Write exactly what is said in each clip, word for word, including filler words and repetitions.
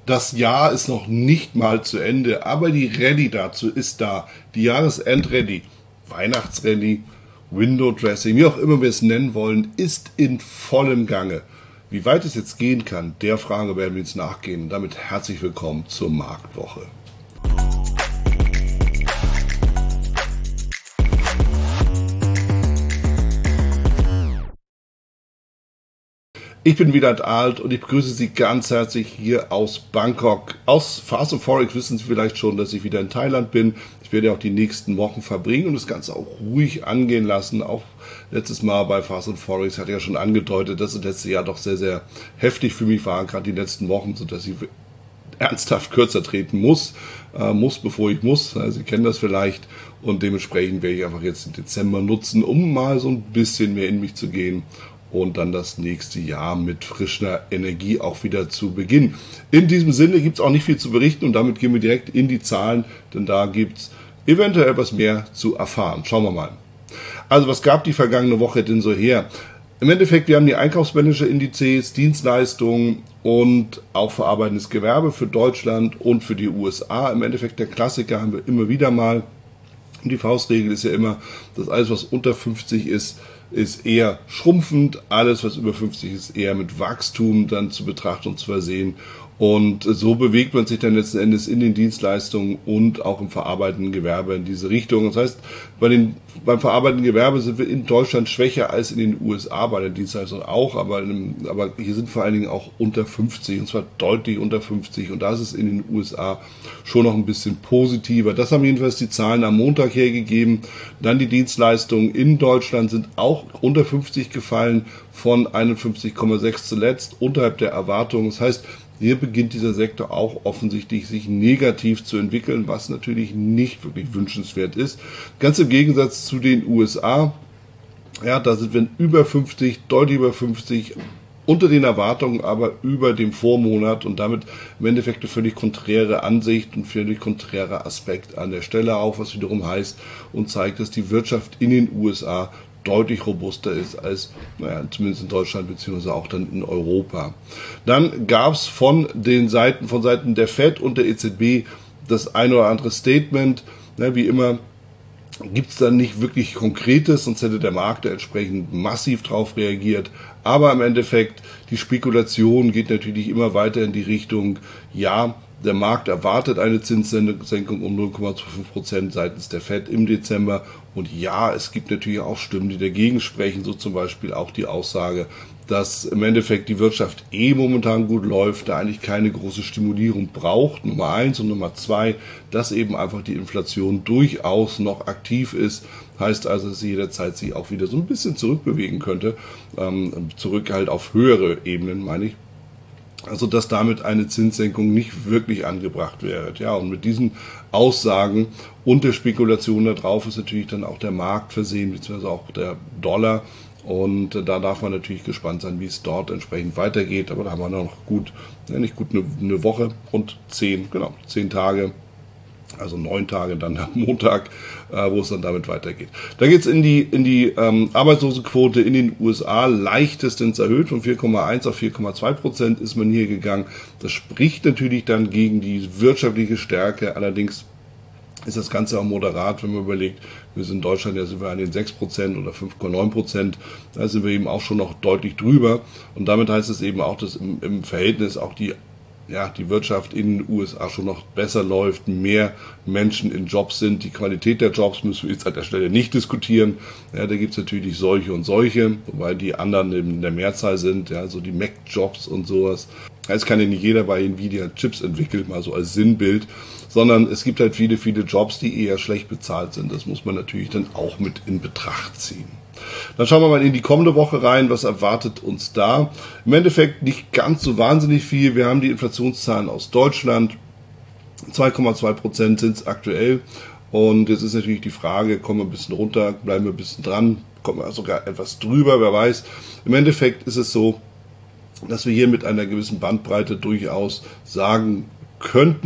Das Jahr ist noch nicht mal zu Ende, aber die Rallye dazu ist da. Die Jahresend-Rallye, Weihnachts-Rallye, Window-Dressing, wie auch immer wir es nennen wollen, ist in vollem Gange. Wie weit es jetzt gehen kann, der Frage werden wir jetzt nachgehen. Und damit herzlich willkommen zur Marktwoche. Ich bin Wieland Alt und ich begrüße Sie ganz herzlich hier aus Bangkok. Aus Fast and Forex wissen Sie vielleicht schon, dass ich wieder in Thailand bin. Ich werde auch die nächsten Wochen verbringen und das Ganze auch ruhig angehen lassen. Auch letztes Mal bei Fast and Forex hatte ich ja schon angedeutet, dass das letzte Jahr doch sehr, sehr heftig für mich war, gerade die letzten Wochen, sodass ich ernsthaft kürzer treten muss, äh, muss bevor ich muss. Also Sie kennen das vielleicht und dementsprechend werde ich einfach jetzt den Dezember nutzen, um mal so ein bisschen mehr in mich zu gehen und dann das nächste Jahr mit frischer Energie auch wieder zu beginnen. In diesem Sinne gibt es auch nicht viel zu berichten und damit gehen wir direkt in die Zahlen, denn da gibt es eventuell etwas mehr zu erfahren. Schauen wir mal. Also was gab die vergangene Woche denn so her? Im Endeffekt, wir haben die Einkaufsmanager-Indizes, Dienstleistungen und auch verarbeitendes Gewerbe für Deutschland und für die U S A. Im Endeffekt der Klassiker haben wir immer wieder mal. Und die Faustregel ist ja immer, dass alles, was unter fünfzig ist, ist eher schrumpfend, alles was über fünfzig ist eher mit Wachstum dann zu betrachten und zu versehen und so bewegt man sich dann letzten Endes in den Dienstleistungen und auch im verarbeitenden Gewerbe in diese Richtung. Das heißt, bei den, beim verarbeitenden Gewerbe sind wir in Deutschland schwächer als in den U S A, bei der Dienstleistung auch, aber, aber hier sind vor allen Dingen auch unter fünfzig und zwar deutlich unter fünfzig und da ist es in den U S A schon noch ein bisschen positiver. Das haben jedenfalls die Zahlen am Montag hergegeben. Dann die Dienstleistungen in Deutschland sind auch unter fünfzig gefallen, von einundfünfzig Komma sechs zuletzt, unterhalb der Erwartungen. Das heißt, hier beginnt dieser Sektor auch offensichtlich sich negativ zu entwickeln, was natürlich nicht wirklich wünschenswert ist. Ganz im Gegensatz zu den U S A, ja, da sind wir über fünfzig, deutlich über fünfzig, unter den Erwartungen, aber über dem Vormonat und damit im Endeffekt eine völlig konträre Ansicht und völlig konträrer Aspekt an der Stelle auch, was wiederum heißt und zeigt, dass die Wirtschaft in den U S A deutlich robuster ist als, naja, zumindest in Deutschland beziehungsweise auch dann in Europa. Dann gab es von den Seiten, von Seiten der Fed und der E Z B das ein oder andere Statement. Ne, wie immer gibt es dann nicht wirklich Konkretes, sonst hätte der Markt da entsprechend massiv drauf reagiert. Aber im Endeffekt, die Spekulation geht natürlich immer weiter in die Richtung, ja, der Markt erwartet eine Zinssenkung um null Komma fünf Prozent seitens der Fed im Dezember. Und ja, es gibt natürlich auch Stimmen, die dagegen sprechen, so zum Beispiel auch die Aussage, dass im Endeffekt die Wirtschaft eh momentan gut läuft, da eigentlich keine große Stimulierung braucht, Nummer eins und Nummer zwei, dass eben einfach die Inflation durchaus noch aktiv ist, heißt also, dass sie jederzeit sich auch wieder so ein bisschen zurückbewegen könnte, ähm, zurück halt auf höhere Ebenen, meine ich. Also, dass damit eine Zinssenkung nicht wirklich angebracht wäre. Ja, und mit diesen Aussagen und der Spekulation darauf ist natürlich dann auch der Markt versehen, beziehungsweise auch der Dollar. Und da darf man natürlich gespannt sein, wie es dort entsprechend weitergeht. Aber da haben wir noch gut, ja, nicht gut eine, eine Woche, rund zehn, genau, zehn Tage. Also neun Tage dann am Montag, äh, wo es dann damit weitergeht. Da geht es in die, in die ähm, Arbeitslosenquote in den U S A leichtestens erhöht, von vier Komma eins auf vier Komma zwei Prozent ist man hier gegangen. Das spricht natürlich dann gegen die wirtschaftliche Stärke, allerdings ist das Ganze auch moderat, wenn man überlegt, wir sind in Deutschland, ja sind wir an den sechs Prozent oder fünf Komma neun Prozent, da sind wir eben auch schon noch deutlich drüber und damit heißt es eben auch, dass im, im Verhältnis auch die ja, die Wirtschaft in den U S A schon noch besser läuft, mehr Menschen in Jobs sind. Die Qualität der Jobs müssen wir jetzt an der Stelle nicht diskutieren. Ja, da gibt es natürlich solche und solche, wobei die anderen in der Mehrzahl sind, ja, so die Mac-Jobs und sowas. Es kann ja nicht jeder bei Nvidia Chips entwickeln, mal so als Sinnbild, sondern es gibt halt viele, viele Jobs, die eher schlecht bezahlt sind. Das muss man natürlich dann auch mit in Betracht ziehen. Dann schauen wir mal in die kommende Woche rein, was erwartet uns da. Im Endeffekt nicht ganz so wahnsinnig viel. Wir haben die Inflationszahlen aus Deutschland, zwei Komma zwei Prozent sind es aktuell. Und jetzt ist natürlich die Frage, kommen wir ein bisschen runter, bleiben wir ein bisschen dran, kommen wir sogar etwas drüber, wer weiß. Im Endeffekt ist es so, dass wir hier mit einer gewissen Bandbreite durchaus sagen könnten,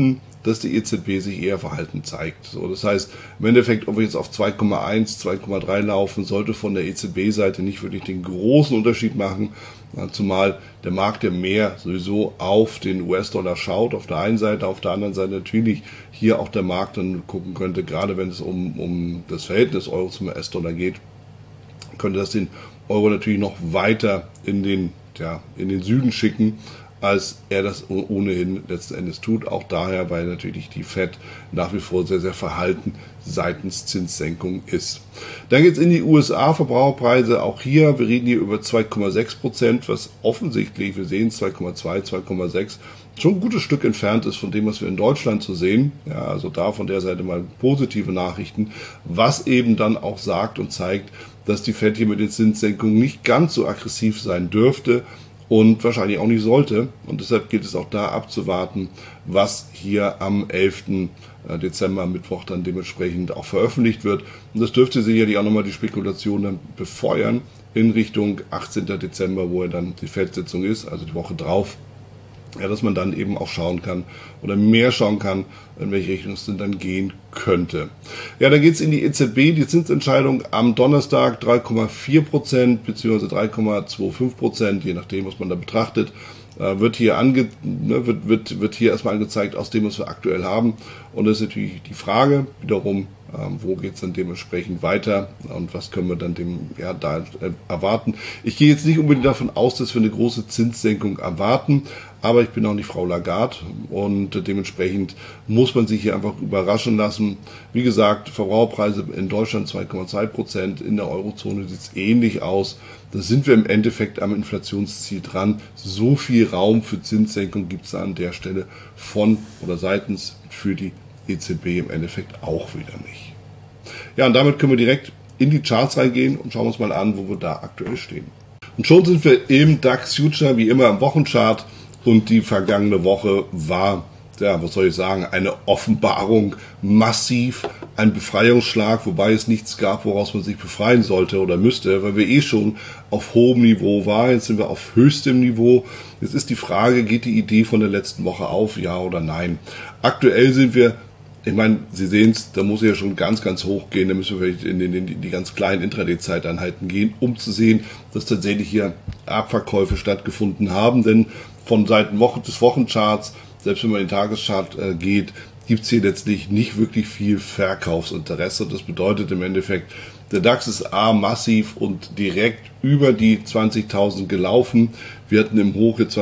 dass die E Z B sich eher verhalten zeigt. So, das heißt, im Endeffekt, ob wir jetzt auf zwei Komma eins, zwei Komma drei laufen, sollte von der E Z B-Seite nicht wirklich den großen Unterschied machen, zumal der Markt ja mehr sowieso auf den U S-Dollar schaut, auf der einen Seite, auf der anderen Seite natürlich hier auch der Markt dann gucken könnte, gerade wenn es um, um das Verhältnis Euro zum U S-Dollar geht, könnte das den Euro natürlich noch weiter in den, ja, in den Süden schicken, als er das ohnehin letzten Endes tut. Auch daher, weil natürlich die Fed nach wie vor sehr, sehr verhalten seitens Zinssenkung ist. Dann geht es in die U S A, Verbraucherpreise auch hier. Wir reden hier über zwei Komma sechs Prozent, was offensichtlich, wir sehen zwei Komma zwei, zwei Komma sechs, schon ein gutes Stück entfernt ist von dem, was wir in Deutschland zu sehen. Ja, also da von der Seite mal positive Nachrichten, was eben dann auch sagt und zeigt, dass die Fed hier mit den Zinssenkungen nicht ganz so aggressiv sein dürfte und wahrscheinlich auch nicht sollte. Und deshalb gilt es auch da abzuwarten, was hier am elften Dezember, Mittwoch, dann dementsprechend auch veröffentlicht wird. Und das dürfte sicherlich auch nochmal die Spekulation dann befeuern in Richtung achtzehnten Dezember, wo ja dann die Fed-Sitzung ist, also die Woche drauf. Ja, dass man dann eben auch schauen kann oder mehr schauen kann, in welche Richtung es denn dann gehen könnte. Ja, dann geht es in die E Z B, die Zinsentscheidung am Donnerstag drei Komma vier Prozent bzw. drei Komma fünfundzwanzig Prozent, je nachdem, was man da betrachtet, äh, wird hier ange, ne, wird, wird, wird hier erstmal angezeigt aus dem, was wir aktuell haben. Und das ist natürlich die Frage wiederum, ähm, wo geht es dann dementsprechend weiter und was können wir dann dem ja da äh, erwarten. Ich gehe jetzt nicht unbedingt davon aus, dass wir eine große Zinssenkung erwarten, aber ich bin auch nicht Frau Lagarde und dementsprechend muss man sich hier einfach überraschen lassen. Wie gesagt, Verbraucherpreise in Deutschland zwei Komma zwei Prozent, in der Eurozone sieht es ähnlich aus. Da sind wir im Endeffekt am Inflationsziel dran. So viel Raum für Zinssenkung gibt es an der Stelle von oder seitens für die E Z B im Endeffekt auch wieder nicht. Ja, und damit können wir direkt in die Charts reingehen und schauen uns mal an, wo wir da aktuell stehen. Und schon sind wir im DAX Future, wie immer im Wochenchart. Und die vergangene Woche war, ja, was soll ich sagen, eine Offenbarung, massiv, ein Befreiungsschlag, wobei es nichts gab, woraus man sich befreien sollte oder müsste, weil wir eh schon auf hohem Niveau waren. Jetzt sind wir auf höchstem Niveau. Jetzt ist die Frage, geht die Idee von der letzten Woche auf, ja oder nein? Aktuell sind wir, ich meine, Sie sehen es, da muss ja schon ganz, ganz hoch gehen, da müssen wir vielleicht in, in, in die ganz kleinen Intraday-Zeiteinheiten gehen, um zu sehen, dass tatsächlich hier Abverkäufe stattgefunden haben, denn von Seiten Woche des Wochencharts, selbst wenn man in den Tageschart äh, geht, gibt es hier letztlich nicht wirklich viel Verkaufsinteresse. Das bedeutet im Endeffekt, der DAX ist A massiv und direkt über die zwanzigtausend gelaufen. Wir hatten im Hoch jetzt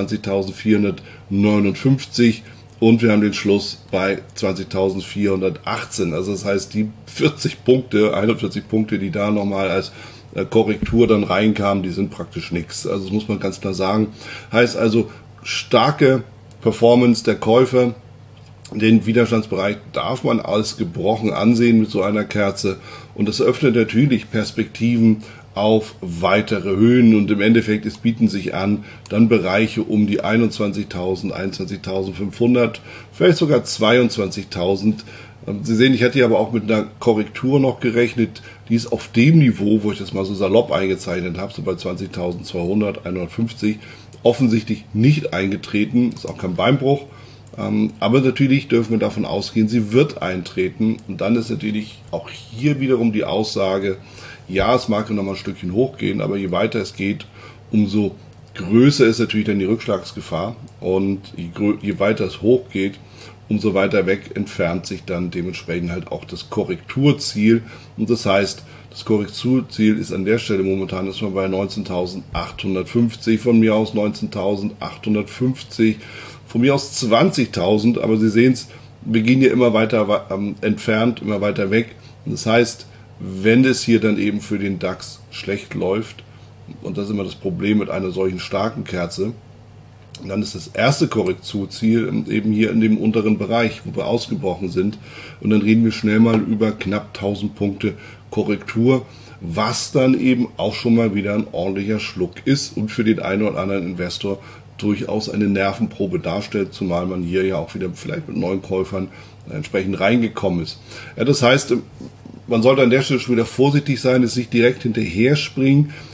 zwanzigtausendvierhundertneunundfünfzig und wir haben den Schluss bei zwanzigtausendvierhundertachtzehn. Also das heißt, die vierzig Punkte, einundvierzig Punkte, die da nochmal als Korrektur dann reinkamen, die sind praktisch nichts. Also das muss man ganz klar sagen. Heißt also, starke Performance der Käufer. Den Widerstandsbereich darf man als gebrochen ansehen mit so einer Kerze. Und das öffnet natürlich Perspektiven auf weitere Höhen. Und im Endeffekt, es bieten sich an, dann Bereiche um die einundzwanzigtausend, einundzwanzigtausendfünfhundert, vielleicht sogar zweiundzwanzigtausend. Sie sehen, ich hatte hier aber auch mit einer Korrektur noch gerechnet. Die ist auf dem Niveau, wo ich das mal so salopp eingezeichnet habe, so bei zwanzigtausendzweihundert, hundertfünfzig, offensichtlich nicht eingetreten. Ist auch kein Beinbruch. Aber natürlich dürfen wir davon ausgehen, sie wird eintreten. Und dann ist natürlich auch hier wiederum die Aussage, ja, es mag noch mal ein Stückchen hochgehen, aber je weiter es geht, umso größer ist natürlich dann die Rückschlagsgefahr. Und je, je weiter es hochgeht, umso weiter weg entfernt sich dann dementsprechend halt auch das Korrekturziel. Und das heißt, das Korrekturziel ist an der Stelle momentan ist man bei neunzehntausendachthundertfünfzig, von mir aus neunzehntausendachthundertfünfzig, von mir aus zwanzigtausend, aber Sie sehen es, wir gehen hier immer weiter ähm, entfernt, immer weiter weg. Und das heißt, wenn es hier dann eben für den DAX schlecht läuft, und das ist immer das Problem mit einer solchen starken Kerze, dann ist das erste Korrekturziel eben hier in dem unteren Bereich, wo wir ausgebrochen sind. Und dann reden wir schnell mal über knapp tausend Punkte Korrektur, was dann eben auch schon mal wieder ein ordentlicher Schluck ist und für den einen oder anderen Investor durchaus eine Nervenprobe darstellt, zumal man hier ja auch wieder vielleicht mit neuen Käufern entsprechend reingekommen ist. Ja, das heißt, man sollte an der Stelle schon wieder vorsichtig sein, es nicht direkt hinterher springen,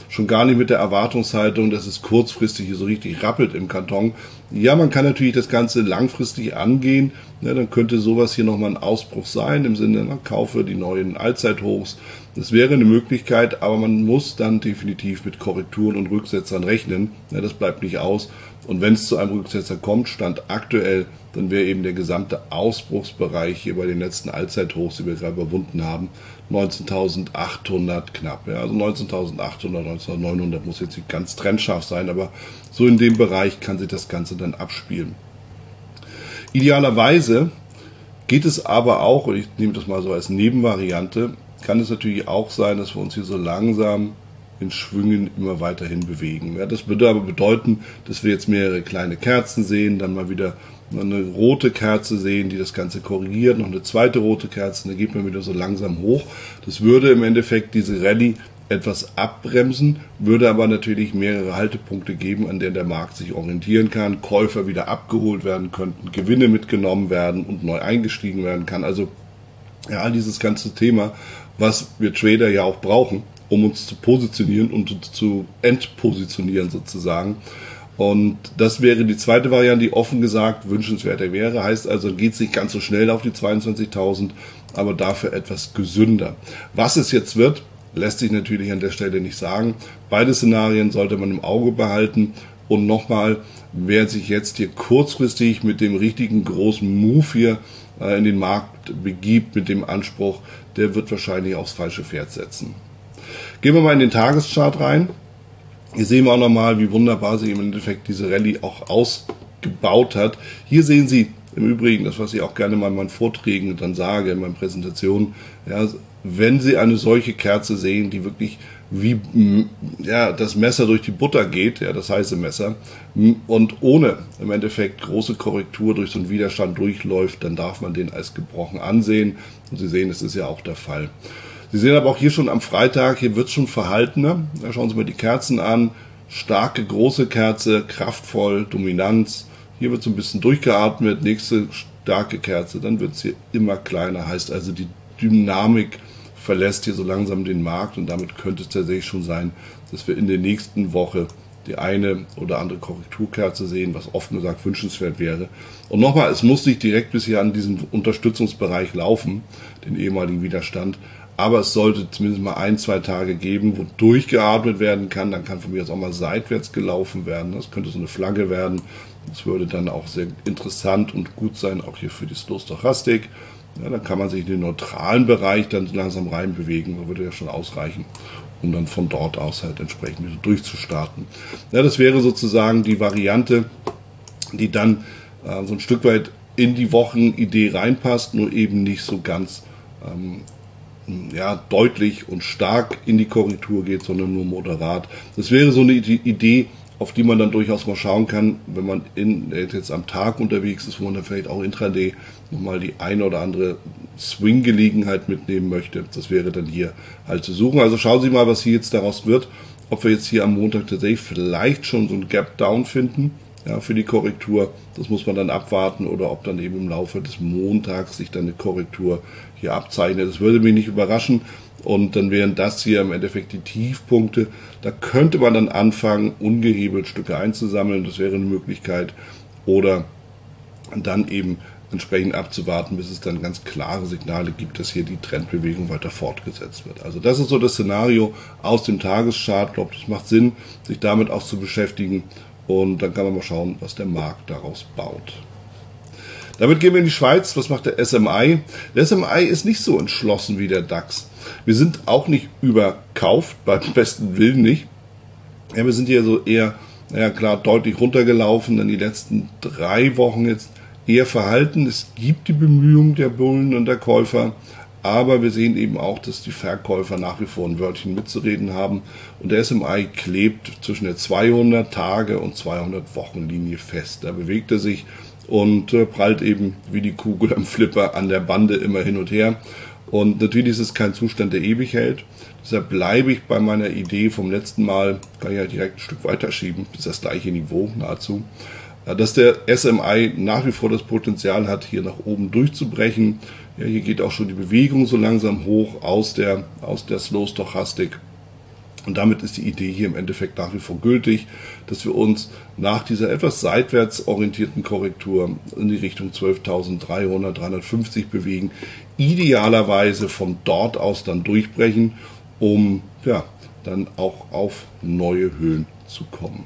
schon gar nicht mit der Erwartungshaltung, dass es kurzfristig hier so richtig rappelt im Karton. Ja, man kann natürlich das Ganze langfristig angehen. Ja, dann könnte sowas hier nochmal ein Ausbruch sein, im Sinne, man kaufe die neuen Allzeithochs. Das wäre eine Möglichkeit, aber man muss dann definitiv mit Korrekturen und Rücksetzern rechnen. Ja, das bleibt nicht aus. Und wenn es zu einem Rücksetzer kommt, Stand aktuell, dann wäre eben der gesamte Ausbruchsbereich hier bei den letzten Allzeithochs, die wir gerade überwunden haben, neunzehntausendachthundert knapp. Ja, also neunzehntausendachthundert, neunzehntausendneunhundert muss jetzt nicht ganz trennscharf sein, aber so in dem Bereich kann sich das Ganze dann abspielen. Idealerweise geht es aber auch, und ich nehme das mal so als Nebenvariante, kann es natürlich auch sein, dass wir uns hier so langsam in Schwüngen immer weiterhin bewegen. Ja, das würde aber bedeuten, dass wir jetzt mehrere kleine Kerzen sehen, dann mal wieder eine rote Kerze sehen, die das Ganze korrigiert, noch eine zweite rote Kerze, dann geht man wieder so langsam hoch. Das würde im Endeffekt diese Rallye etwas abbremsen, würde aber natürlich mehrere Haltepunkte geben, an denen der Markt sich orientieren kann, Käufer wieder abgeholt werden könnten, Gewinne mitgenommen werden und neu eingestiegen werden kann. Also ja, all dieses ganze Thema, was wir Trader ja auch brauchen, um uns zu positionieren und zu entpositionieren sozusagen. Und das wäre die zweite Variante, die offen gesagt wünschenswerter wäre. Heißt also, geht es nicht ganz so schnell auf die zweiundzwanzigtausend, aber dafür etwas gesünder. Was es jetzt wird, lässt sich natürlich an der Stelle nicht sagen. Beide Szenarien sollte man im Auge behalten. Und nochmal, wer sich jetzt hier kurzfristig mit dem richtigen großen Move hier äh, in den Markt begibt, mit dem Anspruch, der wird wahrscheinlich aufs falsche Pferd setzen. Gehen wir mal in den Tageschart rein. Hier sehen wir auch nochmal, wie wunderbar sich im Endeffekt diese Rallye auch ausgebaut hat. Hier sehen Sie im Übrigen, das was ich auch gerne mal in meinen Vorträgen dann sage, in meinen Präsentationen, ja, wenn Sie eine solche Kerze sehen, die wirklich wie ja, das Messer durch die Butter geht, ja, das heiße Messer, und ohne im Endeffekt große Korrektur durch so einen Widerstand durchläuft, dann darf man den als gebrochen ansehen. Und Sie sehen, es ist ja auch der Fall. Sie sehen aber auch hier schon am Freitag, hier wird es schon verhaltener. Da schauen Sie mal die Kerzen an. Starke, große Kerze, kraftvoll, Dominanz. Hier wird so ein bisschen durchgeatmet. Nächste starke Kerze, dann wird es hier immer kleiner. Heißt also, die Dynamik verlässt hier so langsam den Markt. Und damit könnte es tatsächlich schon sein, dass wir in der nächsten Woche die eine oder andere Korrekturkerze sehen, was offen gesagt wünschenswert wäre. Und nochmal, es muss nicht direkt bis hier an diesen Unterstützungsbereich laufen, den ehemaligen Widerstand. Aber es sollte zumindest mal ein, zwei Tage geben, wo durchgeatmet werden kann. Dann kann von mir aus auch mal seitwärts gelaufen werden. Das könnte so eine Flagge werden. Das würde dann auch sehr interessant und gut sein, auch hier für die Slow-Stochastik. Ja, dann kann man sich in den neutralen Bereich dann langsam reinbewegen. Das würde ja schon ausreichen, um dann von dort aus halt entsprechend wieder durchzustarten. Ja, das wäre sozusagen die Variante, die dann äh, so ein Stück weit in die Wochenidee reinpasst, nur eben nicht so ganz ähm, ja, deutlich und stark in die Korrektur geht, sondern nur moderat. Das wäre so eine Idee, auf die man dann durchaus mal schauen kann, wenn man in, jetzt am Tag unterwegs ist, wo man dann vielleicht auch intraday nochmal die eine oder andere Swing-Gelegenheit mitnehmen möchte. Das wäre dann hier halt zu suchen. Also schauen Sie mal, was hier jetzt daraus wird. Ob wir jetzt hier am Montag tatsächlich vielleicht schon so ein Gap-Down finden, ja, für die Korrektur. Das muss man dann abwarten, oder ob dann eben im Laufe des Montags sich dann eine Korrektur hier abzeichnet. Das würde mich nicht überraschen. Und dann wären das hier im Endeffekt die Tiefpunkte. Da könnte man dann anfangen, ungehebelt Stücke einzusammeln. Das wäre eine Möglichkeit. Oder dann eben entsprechend abzuwarten, bis es dann ganz klare Signale gibt, dass hier die Trendbewegung weiter fortgesetzt wird. Also das ist so das Szenario aus dem Tageschart. Ich glaube, das macht Sinn, sich damit auch zu beschäftigen. Und dann kann man mal schauen, was der Markt daraus baut. Damit gehen wir in die Schweiz. Was macht der S M I? Der S M I ist nicht so entschlossen wie der DAX. Wir sind auch nicht überkauft, beim besten Willen nicht. Ja, wir sind hier so eher, naja klar, deutlich runtergelaufen, dann die letzten drei Wochen jetzt eher verhalten. Es gibt die Bemühungen der Bullen und der Käufer, aber wir sehen eben auch, dass die Verkäufer nach wie vor ein Wörtchen mitzureden haben. Und der S M I klebt zwischen der zweihundert Tage und zweihundert Wochen Linie fest. Da bewegt er sich und äh, prallt eben wie die Kugel am Flipper an der Bande immer hin und her. Und natürlich ist es kein Zustand, der ewig hält. Deshalb bleibe ich bei meiner Idee vom letzten Mal, kann ich ja direkt ein Stück weiter schieben, bis das gleiche Niveau nahezu, dass der S M I nach wie vor das Potenzial hat, hier nach oben durchzubrechen. Ja, hier geht auch schon die Bewegung so langsam hoch aus der, aus der Slow-Stochastik. Und damit ist die Idee hier im Endeffekt nach wie vor gültig, dass wir uns nach dieser etwas seitwärts orientierten Korrektur in die Richtung zwölftausenddreihundert, dreihundertfünfzig bewegen, idealerweise von dort aus dann durchbrechen, um ja, dann auch auf neue Höhen zu kommen.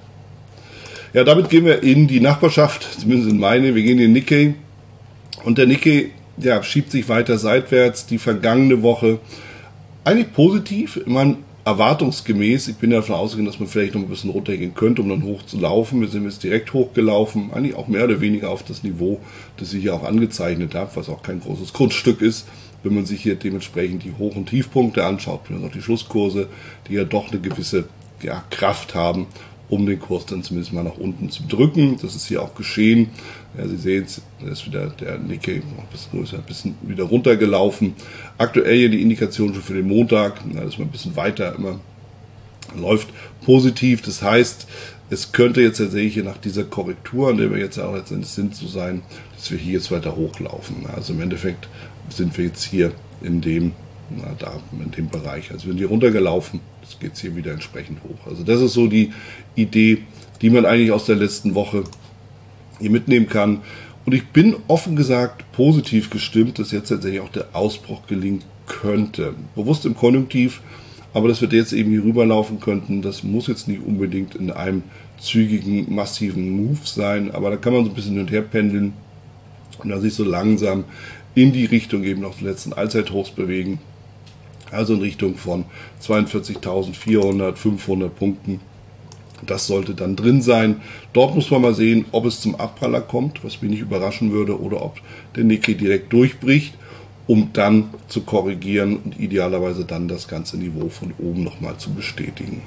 Ja, damit gehen wir in die Nachbarschaft, zumindest in meine, wir gehen in den Nikkei und der Nikkei ja, schiebt sich weiter seitwärts, die vergangene Woche eigentlich positiv, ich meine, erwartungsgemäß, ich bin davon ausgegangen, dass man vielleicht noch ein bisschen runtergehen könnte, um dann hoch zu laufen. Wir sind jetzt direkt hochgelaufen, eigentlich auch mehr oder weniger auf das Niveau, das ich hier auch angezeichnet habe, was auch kein großes Kunststück ist, wenn man sich hier dementsprechend die Hoch- und Tiefpunkte anschaut, und auch die Schlusskurse, die ja doch eine gewisse ja, Kraft haben, um den Kurs dann zumindest mal nach unten zu drücken. Das ist hier auch geschehen. Ja, Sie sehen es, da ist wieder der Nikkei noch ein bisschen größer, ein bisschen wieder runtergelaufen. Aktuell hier die Indikation schon für den Montag, da ist man ein bisschen weiter immer, läuft positiv. Das heißt, es könnte jetzt tatsächlich hier nach dieser Korrektur, an der wir jetzt auch letztendlich sind, so sein, dass wir hier jetzt weiter hochlaufen. Also im Endeffekt sind wir jetzt hier in dem, na, da, in dem Bereich. Also wir sind hier runtergelaufen, jetzt geht es hier wieder entsprechend hoch. Also das ist so die Idee, die man eigentlich aus der letzten Woche hier mitnehmen kann. Und ich bin offen gesagt positiv gestimmt, dass jetzt tatsächlich auch der Ausbruch gelingen könnte. Bewusst im Konjunktiv, aber dass wir jetzt eben hier rüberlaufen könnten, das muss jetzt nicht unbedingt in einem zügigen, massiven Move sein, aber da kann man so ein bisschen hin und her pendeln und dann sich so langsam in die Richtung eben noch die letzten Allzeithochs bewegen. Also in Richtung von zweiundvierzigtausendvierhundert, fünfhundert Punkten. Das sollte dann drin sein. Dort muss man mal sehen, ob es zum Abpraller kommt, was mich nicht überraschen würde, oder ob der Nikkei direkt durchbricht, um dann zu korrigieren und idealerweise dann das ganze Niveau von oben nochmal zu bestätigen.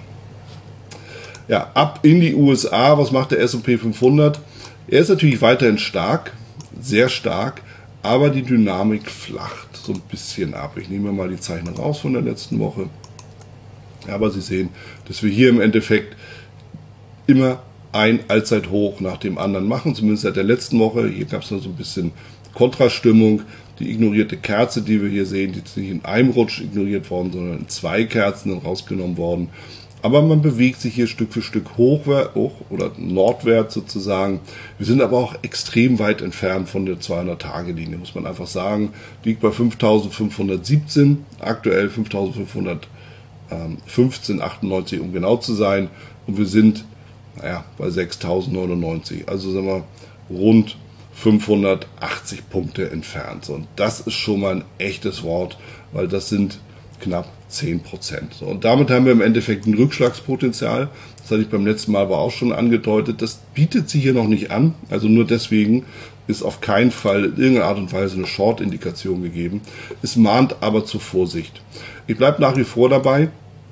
Ja, ab in die U S A. Was macht der S und P fünfhundert? Er ist natürlich weiterhin stark, sehr stark, aber die Dynamik flacht so ein bisschen ab. Ich nehme mal die Zeichen raus von der letzten Woche. Aber Sie sehen, dass wir hier im Endeffekt immer ein Allzeithoch nach dem anderen machen, zumindest seit der letzten Woche. Hier gab es noch so ein bisschen Kontrastimmung. Die ignorierte Kerze, die wir hier sehen, die ist nicht in einem Rutsch ignoriert worden, sondern in zwei Kerzen dann rausgenommen worden. Aber man bewegt sich hier Stück für Stück hochwärts, hoch oder nordwärts sozusagen. Wir sind aber auch extrem weit entfernt von der zweihundert-Tage-Linie, muss man einfach sagen. Liegt bei fünftausendfünfhundertsiebzehn, aktuell fünftausendfünfhundertfünfzehn Komma achtundneunzig, um genau zu sein. Und wir sind naja, bei sechstausendneunundneunzig, also sagen wir rund fünfhundertachtzig Punkte entfernt. Und das ist schon mal ein echtes Wort, weil das sind knapp zehn Prozent. So, und damit haben wir im Endeffekt ein Rückschlagspotenzial. Das hatte ich beim letzten Mal aber auch schon angedeutet. Das bietet sich hier noch nicht an. Also nur deswegen ist auf keinen Fall in irgendeiner Art und Weise eine Short-Indikation gegeben. Es mahnt aber zur Vorsicht. Ich bleibe nach wie vor dabei,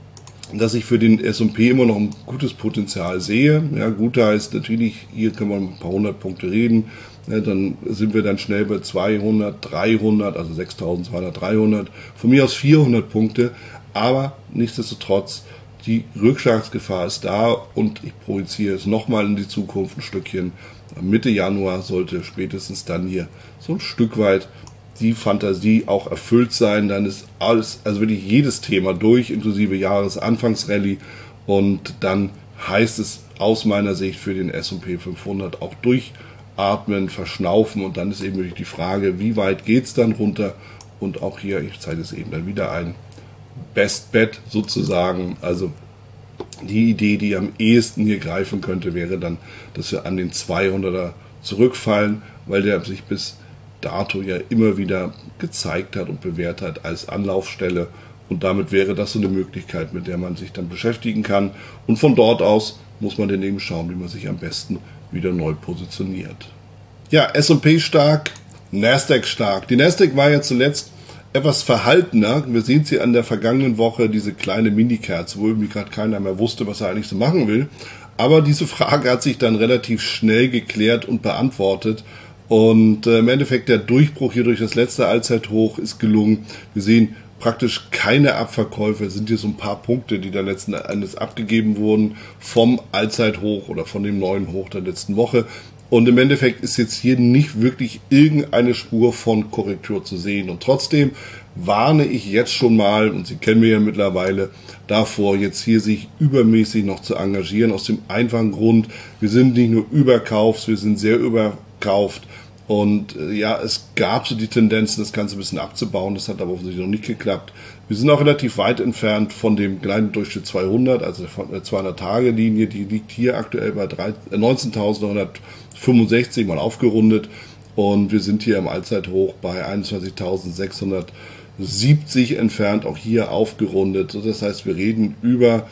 dass ich für den S und P immer noch ein gutes Potenzial sehe. Ja, gut heißt natürlich, hier können wir ein paar hundert Punkte reden. Ja, dann sind wir dann schnell bei zweihundert, dreihundert, also sechstausendzweihundert, dreihundert, von mir aus vierhundert Punkte, aber nichtsdestotrotz, die Rückschlagsgefahr ist da und ich projiziere es nochmal in die Zukunft ein Stückchen. Mitte Januar sollte spätestens dann hier so ein Stück weit die Fantasie auch erfüllt sein, dann ist alles, also wirklich jedes Thema durch, inklusive Jahresanfangsrallye, und dann heißt es aus meiner Sicht für den S und P fünfhundert auch durchatmen, verschnaufen, und dann ist eben wirklich die Frage, wie weit geht es dann runter, und auch hier, ich zeige es eben dann wieder ein Best Bet sozusagen, also die Idee, die am ehesten hier greifen könnte, wäre dann, dass wir an den zweihunderter zurückfallen, weil der sich bis dato ja immer wieder gezeigt hat und bewährt hat als Anlaufstelle, und damit wäre das so eine Möglichkeit, mit der man sich dann beschäftigen kann, und von dort aus muss man dann eben schauen, wie man sich am besten wieder neu positioniert. Ja, S und P stark, Nasdaq stark. Die Nasdaq war ja zuletzt etwas verhaltener. Wir sehen sie an der vergangenen Woche, diese kleine Mini-Kerze, wo irgendwie gerade keiner mehr wusste, was er eigentlich so machen will. Aber diese Frage hat sich dann relativ schnell geklärt und beantwortet. Und äh, im Endeffekt der Durchbruch hier durch das letzte Allzeithoch ist gelungen. Wir sehen praktisch keine Abverkäufe. Es sind hier so ein paar Punkte, die da letzten Endes abgegeben wurden vom Allzeithoch oder von dem neuen Hoch der letzten Woche. Und im Endeffekt ist jetzt hier nicht wirklich irgendeine Spur von Korrektur zu sehen. Und trotzdem warne ich jetzt schon mal, und Sie kennen mich ja mittlerweile, davor, jetzt hier sich übermäßig noch zu engagieren, aus dem einfachen Grund, wir sind nicht nur überkauft, wir sind sehr überkauft. Und äh, ja, es gab so die Tendenzen, das Ganze ein bisschen abzubauen, das hat aber offensichtlich noch nicht geklappt. Wir sind auch relativ weit entfernt von dem kleinen Durchschnitt zweihundert, also von der zweihundert-Tage-Linie, die liegt hier aktuell bei neunzehntausendneunhundertfünfundsechzig, mal aufgerundet. Und wir sind hier im Allzeithoch bei einundzwanzigtausendsechshundertsiebzig entfernt, auch hier aufgerundet. Das heißt, wir reden über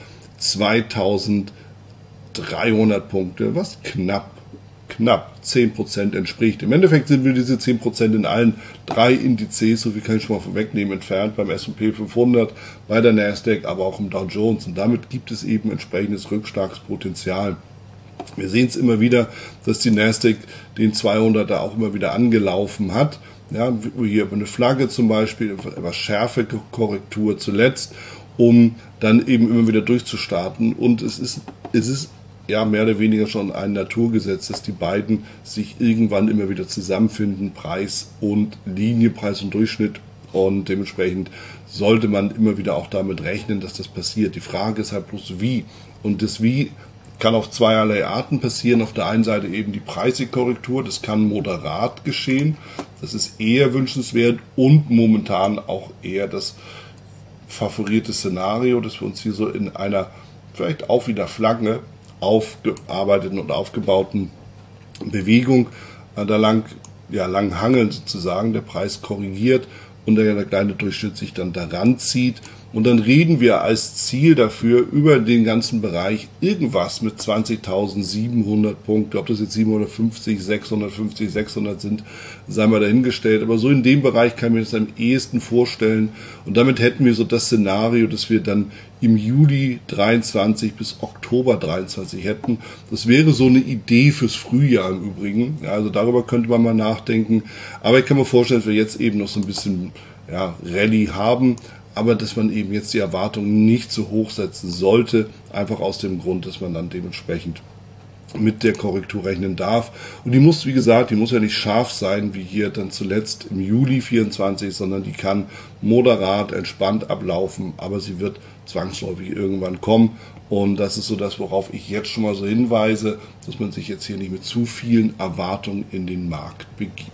zweitausenddreihundert Punkte, was knapp knapp zehn Prozent entspricht. Im Endeffekt sind wir diese zehn Prozent in allen drei Indizes, so viel kann ich schon mal vorwegnehmen, entfernt, beim S und P fünfhundert, bei der Nasdaq, aber auch im Dow Jones. Und damit gibt es eben entsprechendes Rückschlagspotenzial. Wir sehen es immer wieder, dass die Nasdaq den zweihunderter auch immer wieder angelaufen hat. Ja, hier über eine Flagge zum Beispiel, etwas schärfe Korrektur zuletzt, um dann eben immer wieder durchzustarten. Und es ist, es ist ja mehr oder weniger schon ein Naturgesetz, dass die beiden sich irgendwann immer wieder zusammenfinden, Preis und Linie, Preis und Durchschnitt. Und dementsprechend sollte man immer wieder auch damit rechnen, dass das passiert. Die Frage ist halt bloß wie. Und das Wie kann auf zweierlei Arten passieren. Auf der einen Seite eben die Preiskorrektur, das kann moderat geschehen. Das ist eher wünschenswert und momentan auch eher das favorierte Szenario, dass wir uns hier so in einer vielleicht auch wieder Flagge aufgearbeiteten und aufgebauten Bewegung äh, da lang, ja, lang hangeln sozusagen, der Preis korrigiert und der, der kleine Durchschnitt sich dann daran zieht. Und dann reden wir als Ziel dafür über den ganzen Bereich irgendwas mit zwanzigtausendsiebenhundert Punkte. Ob das jetzt siebenhundertfünfzig, sechshundertfünfzig, sechshundert sind, sei mal dahingestellt. Aber so in dem Bereich kann ich mir das am ehesten vorstellen. Und damit hätten wir so das Szenario, dass wir dann im Juli dreiundzwanzig bis Oktober dreiundzwanzig hätten. Das wäre so eine Idee fürs Frühjahr im Übrigen. Ja, also darüber könnte man mal nachdenken. Aber ich kann mir vorstellen, dass wir jetzt eben noch so ein bisschen ja, Rallye haben. Aber dass man eben jetzt die Erwartungen nicht so hoch setzen sollte, einfach aus dem Grund, dass man dann dementsprechend mit der Korrektur rechnen darf. Und die muss, wie gesagt, die muss ja nicht scharf sein, wie hier dann zuletzt im Juli vierundzwanzig, sondern die kann moderat, entspannt ablaufen, aber sie wird zwangsläufig irgendwann kommen. Und das ist so das, worauf ich jetzt schon mal so hinweise, dass man sich jetzt hier nicht mit zu vielen Erwartungen in den Markt begibt.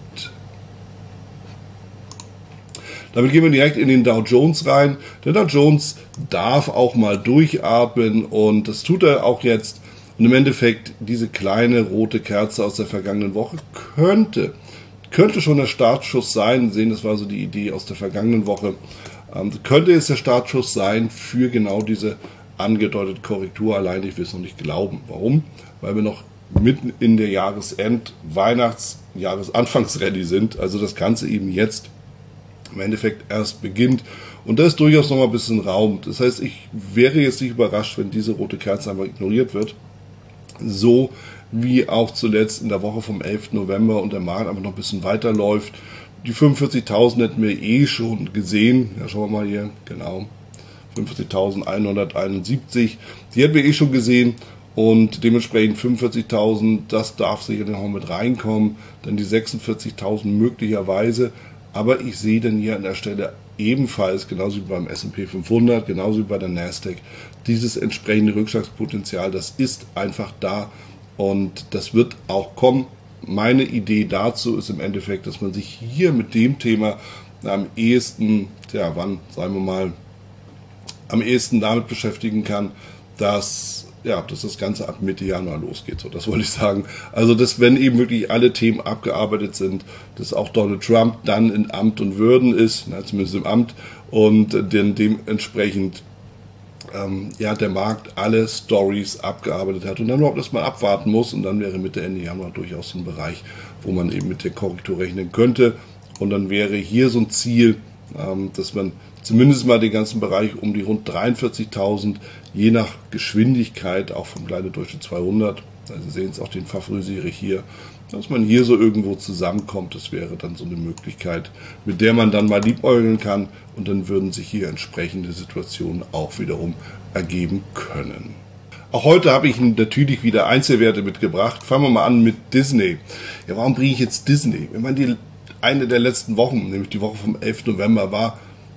Damit gehen wir direkt in den Dow Jones rein. Der Dow Jones darf auch mal durchatmen und das tut er auch jetzt. Und im Endeffekt, diese kleine rote Kerze aus der vergangenen Woche könnte, könnte schon der Startschuss sein. Sie sehen, das war so die Idee aus der vergangenen Woche. Ähm, könnte es der Startschuss sein für genau diese angedeutete Korrektur. Allein ich will es noch nicht glauben. Warum? Weil wir noch mitten in der Jahresend-, Weihnachts-, Jahresanfangsrallye sind. Also das Ganze eben jetzt im Endeffekt erst beginnt. Und da ist durchaus noch mal ein bisschen Raum. Das heißt, ich wäre jetzt nicht überrascht, wenn diese rote Kerze einfach ignoriert wird. So wie auch zuletzt in der Woche vom elften November und der Markt einfach noch ein bisschen weiterläuft. Die fünfundvierzigtausend hätten wir eh schon gesehen. Ja, schauen wir mal hier. Genau. fünfundvierzigtausendeinhunderteinundsiebzig. Die hätten wir eh schon gesehen. Und dementsprechend fünfundvierzigtausend, das darf sicher noch mit reinkommen. Dann die sechsundvierzigtausend möglicherweise. Aber ich sehe dann hier an der Stelle ebenfalls, genauso wie beim S und P fünfhundert, genauso wie bei der Nasdaq, dieses entsprechende Rückschlagspotenzial, das ist einfach da und das wird auch kommen. Meine Idee dazu ist im Endeffekt, dass man sich hier mit dem Thema am ehesten, ja wann, sagen wir mal, am ehesten damit beschäftigen kann, dass ja, dass das Ganze ab Mitte Januar losgeht, so das wollte ich sagen. Also, dass wenn eben wirklich alle Themen abgearbeitet sind, dass auch Donald Trump dann in Amt und Würden ist, na, zumindest im Amt, und dann dementsprechend ähm, ja, der Markt alle Stories abgearbeitet hat und dann überhaupt erstmal abwarten muss und dann wäre Mitte, Ende Januar durchaus ein Bereich, wo man eben mit der Korrektur rechnen könnte und dann wäre hier so ein Ziel, ähm, dass man zumindest mal den ganzen Bereich um die rund dreiundvierzigtausend, je nach Geschwindigkeit, auch vom kleinen Durchschnitt zweihundert, also Sie sehen es auch, den favorisiere ich hier, dass man hier so irgendwo zusammenkommt, das wäre dann so eine Möglichkeit, mit der man dann mal liebäugeln kann und dann würden sich hier entsprechende Situationen auch wiederum ergeben können. Auch heute habe ich natürlich wieder Einzelwerte mitgebracht. Fangen wir mal an mit Disney. Ja, warum bringe ich jetzt Disney? Wenn man die eine der letzten Wochen, nämlich die Woche vom elften November, war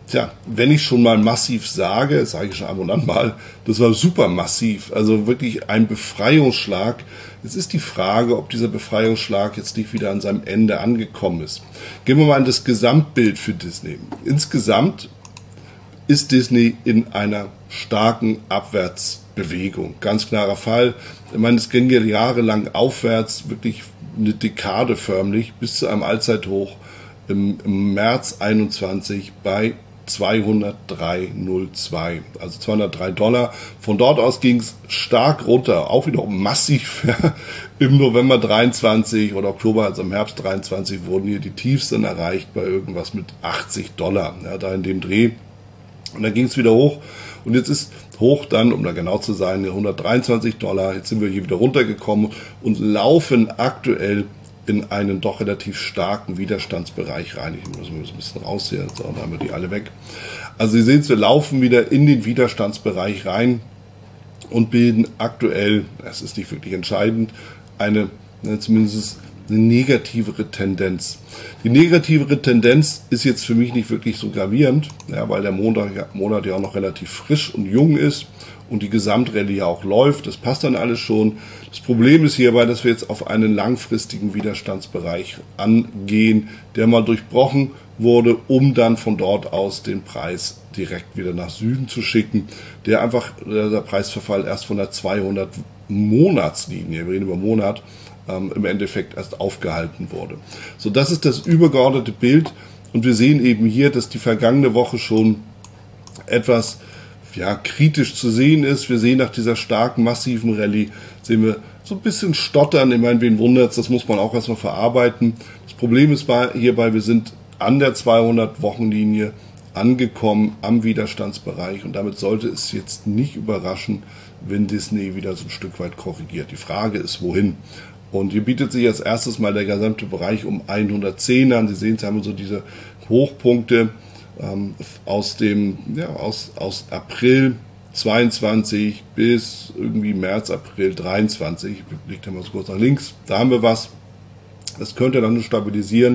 Tja, wenn ich schon mal massiv sage, das sage ich schon ab und an mal, das war super massiv, also wirklich ein Befreiungsschlag. Es ist die Frage, ob dieser Befreiungsschlag jetzt nicht wieder an seinem Ende angekommen ist. Gehen wir mal in das Gesamtbild für Disney. Insgesamt ist Disney in einer starken Abwärtsbewegung. Ganz klarer Fall. Ich meine, es ging ja jahrelang aufwärts, wirklich eine Dekade förmlich, bis zu einem Allzeithoch im, im März einundzwanzig bei zweihundertdrei Komma null zwei, also zweihundertdrei Dollar. Von dort aus ging es stark runter, auch wiederum massiv. Im November dreiundzwanzig oder Oktober, also im Herbst dreiundzwanzig, wurden hier die Tiefsten erreicht bei irgendwas mit achtzig Dollar, ja, da in dem Dreh. Und dann ging es wieder hoch und jetzt ist hoch dann, um da genau zu sein, hundertdreiundzwanzig Dollar. Jetzt sind wir hier wieder runtergekommen und laufen aktuell in einen doch relativ starken Widerstandsbereich rein. Ich muss mal so ein bisschen raus hier, so, da haben wir die alle weg. Also Sie sehen es, wir laufen wieder in den Widerstandsbereich rein und bilden aktuell, das ist nicht wirklich entscheidend, eine, ne, zumindest eine negativere Tendenz. Die negativere Tendenz ist jetzt für mich nicht wirklich so gravierend, ja, weil der Monat, Monat ja auch noch relativ frisch und jung ist und die Gesamtrallye ja auch läuft. Das passt dann alles schon. Das Problem ist hierbei, dass wir jetzt auf einen langfristigen Widerstandsbereich angehen, der mal durchbrochen wurde, um dann von dort aus den Preis direkt wieder nach Süden zu schicken, der einfach, der Preisverfall erst von der zweihundert Monatslinie, wir reden über Monat, ähm, im Endeffekt erst aufgehalten wurde. So, das ist das übergeordnete Bild und wir sehen eben hier, dass die vergangene Woche schon etwas ja, kritisch zu sehen ist. Wir sehen nach dieser starken, massiven Rallye, sehen wir so ein bisschen stottern. Ich meine, wen wundert's, das muss man auch erstmal verarbeiten. Das Problem ist bei, hierbei, wir sind an der zweihundert-Wochenlinie angekommen am Widerstandsbereich und damit sollte es jetzt nicht überraschen, wenn Disney wieder so ein Stück weit korrigiert. Die Frage ist, wohin? Und hier bietet sich als erstes mal der gesamte Bereich um hundertzehn an. Sie sehen, Sie haben so diese Hochpunkte ähm, aus dem, ja, aus, aus April zweiundzwanzig bis irgendwie März, April dreiundzwanzig. Ich blicke da mal so kurz nach links. Da haben wir was. Das könnte dann nur stabilisieren.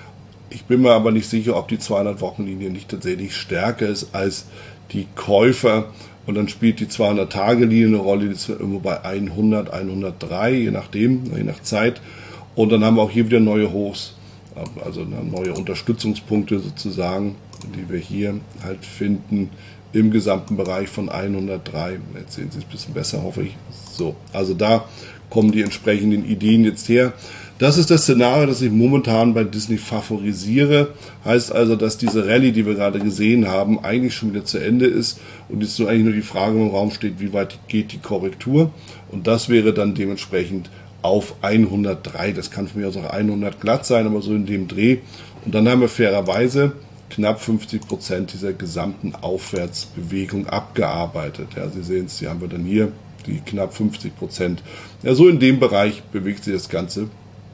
Ich bin mir aber nicht sicher, ob die zweihundert-Wochenlinie nicht tatsächlich stärker ist als die Käufer. Und dann spielt die zweihundert-Tage-Linie eine Rolle, die ist irgendwo bei hundert, hundertdrei, je nachdem, je nach Zeit. Und dann haben wir auch hier wieder neue Hochs, also neue Unterstützungspunkte sozusagen, die wir hier halt finden im gesamten Bereich von hundertdrei. Jetzt sehen Sie es ein bisschen besser, hoffe ich. So, also da kommen die entsprechenden Ideen jetzt her. Das ist das Szenario, das ich momentan bei Disney favorisiere. Heißt also, dass diese Rallye, die wir gerade gesehen haben, eigentlich schon wieder zu Ende ist. Und jetzt so eigentlich nur die Frage im Raum steht, wie weit geht die Korrektur? Und das wäre dann dementsprechend auf hundertdrei. Das kann für mich auch hundert glatt sein, aber so in dem Dreh. Und dann haben wir fairerweise knapp fünfzig Prozent dieser gesamten Aufwärtsbewegung abgearbeitet. Ja, Sie sehen es, hier haben wir dann hier die knapp fünfzig Prozent. Ja, so in dem Bereich bewegt sich das Ganze.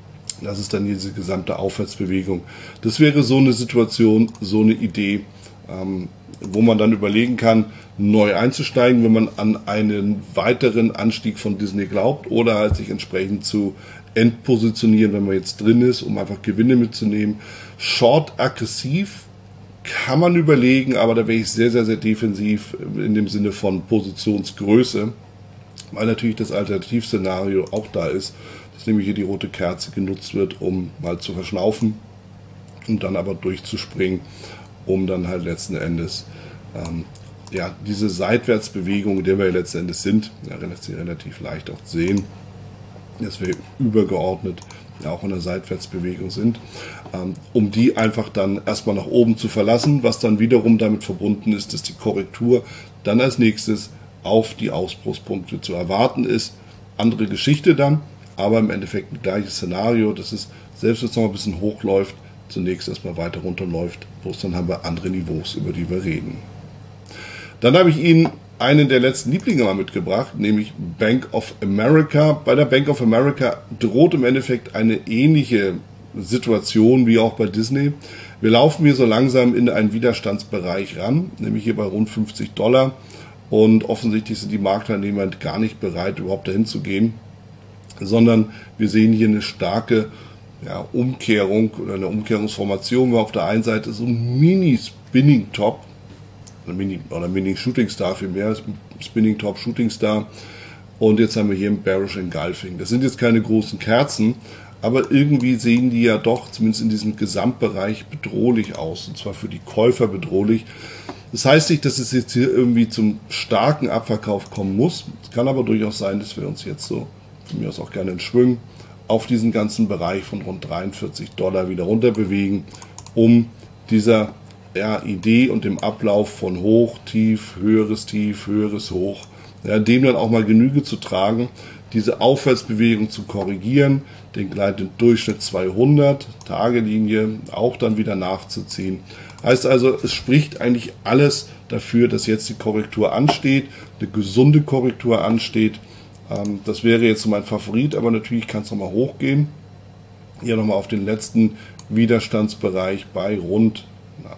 Das ist dann diese gesamte Aufwärtsbewegung. Das wäre so eine Situation, so eine Idee, ähm, wo man dann überlegen kann, neu einzusteigen, wenn man an einen weiteren Anstieg von Disney glaubt oder halt sich entsprechend zu entpositionieren, wenn man jetzt drin ist, um einfach Gewinne mitzunehmen. Short aggressiv kann man überlegen, aber da wäre ich sehr, sehr, sehr defensiv in dem Sinne von Positionsgröße, weil natürlich das Alternativszenario auch da ist, dass nämlich hier die rote Kerze genutzt wird, um mal zu verschnaufen und dann aber durchzuspringen, um dann halt letzten Endes ähm, ja, diese Seitwärtsbewegung, in der wir ja letzten Endes sind, ja, relativ, relativ leicht auch zu sehen, dass wir übergeordnet ja auch in der Seitwärtsbewegung sind, ähm, um die einfach dann erstmal nach oben zu verlassen, was dann wiederum damit verbunden ist, dass die Korrektur dann als nächstes auf die Ausbruchspunkte zu erwarten ist. Andere Geschichte dann, aber im Endeffekt ein gleiches Szenario, dass es, selbst wenn es noch ein bisschen hochläuft, zunächst erstmal weiter runterläuft, bloß dann haben wir andere Niveaus, über die wir reden. Dann habe ich Ihnen einen der letzten Lieblinge mal mitgebracht, nämlich Bank of America. Bei der Bank of America droht im Endeffekt eine ähnliche Situation wie auch bei Disney. Wir laufen hier so langsam in einen Widerstandsbereich ran, nämlich hier bei rund fünfzig Dollar. Und offensichtlich sind die Marktteilnehmer gar nicht bereit, überhaupt dahin zu gehen, sondern wir sehen hier eine starke ja, Umkehrung oder eine Umkehrungsformation. Wir auf der einen Seite so ein Mini-Spinning-Top, oder Mini, oder Mini Shooting Star vielmehr, Spinning Top Shooting Star. Und jetzt haben wir hier ein Bearish Engulfing. Das sind jetzt keine großen Kerzen, aber irgendwie sehen die ja doch, zumindest in diesem Gesamtbereich, bedrohlich aus. Und zwar für die Käufer bedrohlich. Das heißt nicht, dass es jetzt hier irgendwie zum starken Abverkauf kommen muss. Es kann aber durchaus sein, dass wir uns jetzt so, von mir aus auch gerne in Schwüngen, auf diesen ganzen Bereich von rund dreiundvierzig Dollar wieder runter bewegen, um dieser ja, Idee und dem Ablauf von Hoch, Tief, höheres Tief, höheres Hoch, ja, dem dann auch mal Genüge zu tragen, diese Aufwärtsbewegung zu korrigieren, den gleitenden Durchschnitt zweihundert, Tagelinie auch dann wieder nachzuziehen. Heißt also, es spricht eigentlich alles dafür, dass jetzt die Korrektur ansteht, eine gesunde Korrektur ansteht. Ähm, das wäre jetzt so mein Favorit, aber natürlich kann es nochmal hochgehen. Hier nochmal auf den letzten Widerstandsbereich bei rund, na,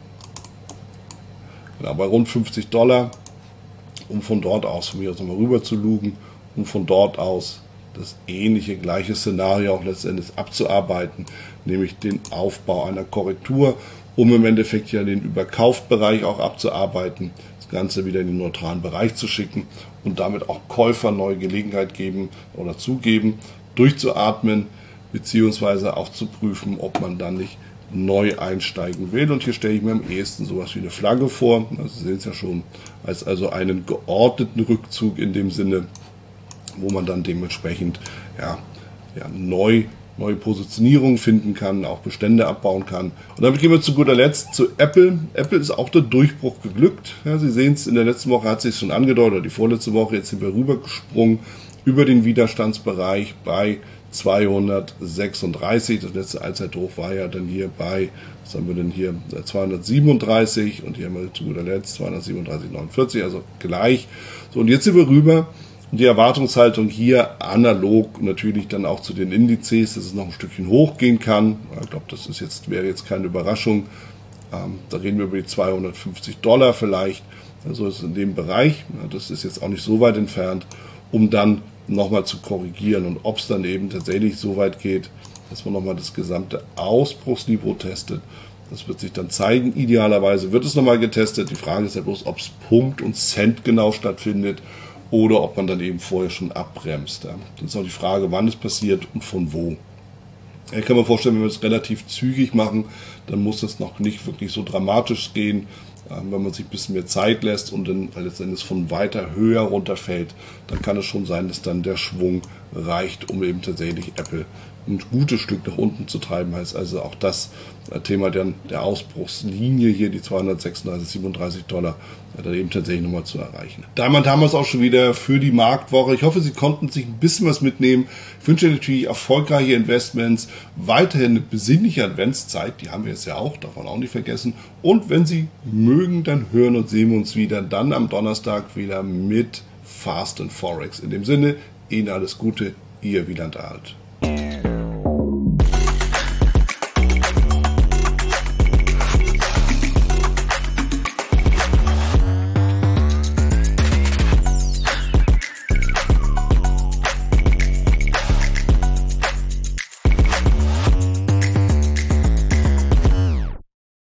genau, bei rund fünfzig Dollar. Um von dort aus von mir aus nochmal rüber zu lugen, um von dort aus das ähnliche, gleiche Szenario auch letztendlich abzuarbeiten, nämlich den Aufbau einer Korrektur, um im Endeffekt ja den Überkaufbereich auch abzuarbeiten, das Ganze wieder in den neutralen Bereich zu schicken und damit auch Käufer neue Gelegenheit geben oder zugeben, durchzuatmen, beziehungsweise auch zu prüfen, ob man dann nicht neu einsteigen will. Und hier stelle ich mir am ehesten sowas wie eine Flagge vor. Also Sie sehen es ja schon, als also einen geordneten Rückzug in dem Sinne, wo man dann dementsprechend ja, ja, neu, neue Positionierungen finden kann, auch Bestände abbauen kann. Und damit gehen wir zu guter Letzt zu Apple. Apple ist auch der Durchbruch geglückt. Ja, Sie sehen es, in der letzten Woche hat es sich schon angedeutet, die vorletzte Woche, jetzt sind wir rübergesprungen über den Widerstandsbereich bei zweihundertsechsunddreißig, das letzte Allzeithoch war ja dann hier bei, was haben wir denn hier, zweihundertsiebenunddreißig und hier haben wir zu guter Letzt zweihundertsiebenunddreißig Komma neunundvierzig, also gleich. So, und jetzt sind wir rüber und die Erwartungshaltung hier analog natürlich dann auch zu den Indizes, dass es noch ein Stückchen hochgehen kann. Ich glaube, das ist jetzt, wäre jetzt keine Überraschung. Ähm, da reden wir über die zweihundertfünfzig Dollar vielleicht, also ist in dem Bereich, das ist jetzt auch nicht so weit entfernt, um dann nochmal zu korrigieren und ob es dann eben tatsächlich so weit geht, dass man nochmal das gesamte Ausbruchsniveau testet. Das wird sich dann zeigen. Idealerweise wird es nochmal getestet. Die Frage ist ja bloß, ob es Punkt und Cent genau stattfindet oder ob man dann eben vorher schon abbremst. Das ist auch die Frage, wann es passiert und von wo. Ich kann mir vorstellen, wenn wir es relativ zügig machen, dann muss es noch nicht wirklich so dramatisch gehen. Wenn man sich ein bisschen mehr Zeit lässt und dann letztendlich von weiter höher runterfällt, dann kann es schon sein, dass dann der Schwung reicht, um eben tatsächlich Apple ein gutes Stück nach unten zu treiben. Heißt also auch das Thema der, der Ausbruchslinie hier, die zweihundertsechsunddreißig, siebenunddreißig Dollar, dann eben tatsächlich nochmal zu erreichen. Damit haben wir es auch schon wieder für die Marktwoche. Ich hoffe, Sie konnten sich ein bisschen was mitnehmen. Ich wünsche natürlich erfolgreiche Investments, weiterhin eine besinnliche Adventszeit, die haben wir jetzt ja auch, davon auch nicht vergessen. Und wenn Sie mögen, dann hören und sehen wir uns wieder dann am Donnerstag wieder mit Fast and Forex. In dem Sinne, Ihnen alles Gute, Ihr Wieland Alt.